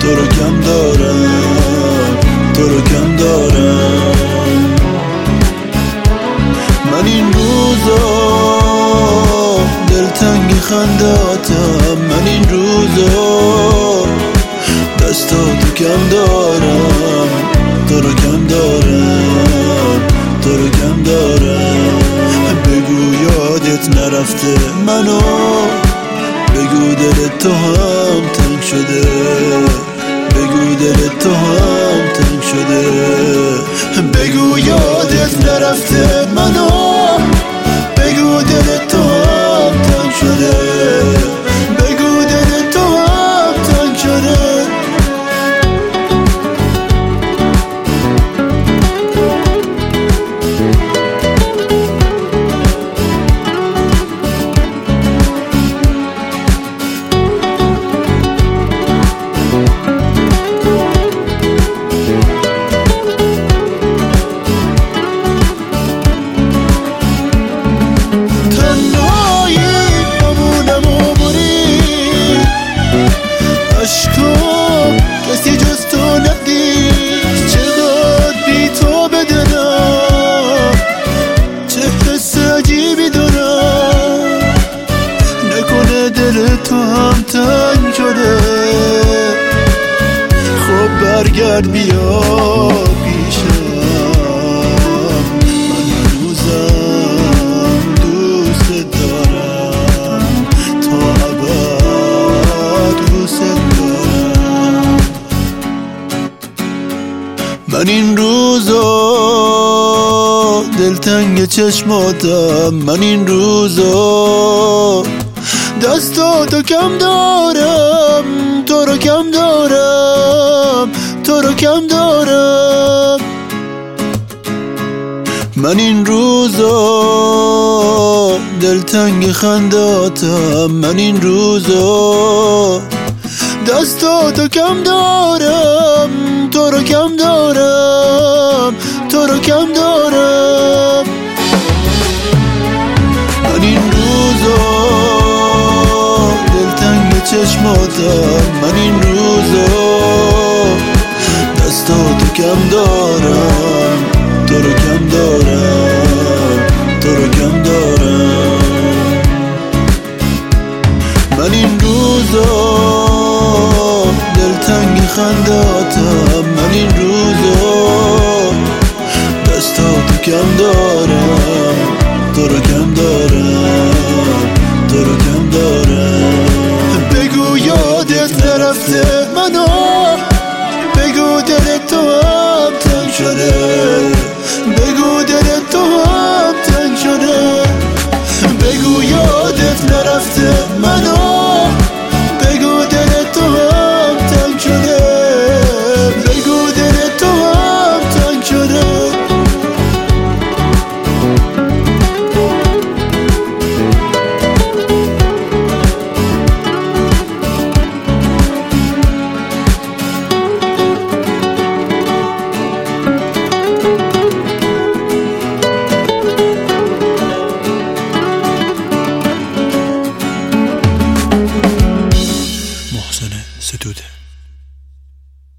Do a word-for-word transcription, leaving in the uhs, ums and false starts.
تو رو کم دارم، تو رو کم دارم. من این روزا دلتنگ خنداتم، من این روزا دستاتو کم دارم، تو رو کم دارم، تو رو کم دارم. بگو یادت نرفته منو، بگو دلت تو هم تنگ شده، بگو دلت تو هم تنگ شده. بگو یادت نرفته منو، بگو دلت تو هم تنگ شده، بگو دلت تو هم تنگ شده. کسی جز تو ندید، چقدر بی تو بدنم، چه حس عجیبی دارم. نکنه دل تو هم تنگ شده، خب برگرد بیا پیشم. من هنوزم دوست دارم، تا ابد دوست دارم. من این روزا دلتنگ چشماتم، من این روزا دستاتو کم دارم، تو رو کم دارم، تو رو کم دارم. من این روزا دلتنگ خنداتم، من این روزا دستاتو کم دارم، تو رو کم دارم، تو رو کم دارم. من این روزا دلتنگ چشماتم، من این روزا دستاتو کم دارم، تو رو کم دارم، تو رو کم دارم. من این روزا دلتنگ خنداتم، من این روزا دستاتو کم دارم، تو رو کم دارم، تو رو کم دارم. بگو یادت نرفته منو، بگو دلت تو هم تنگ شده، بگو دلت تو هم تنگ شده. بگو یادت نرفته منو، بگو دلت تو هم تنگ شده، بگو دلت تو هم تنگ شده. محسن ستوده.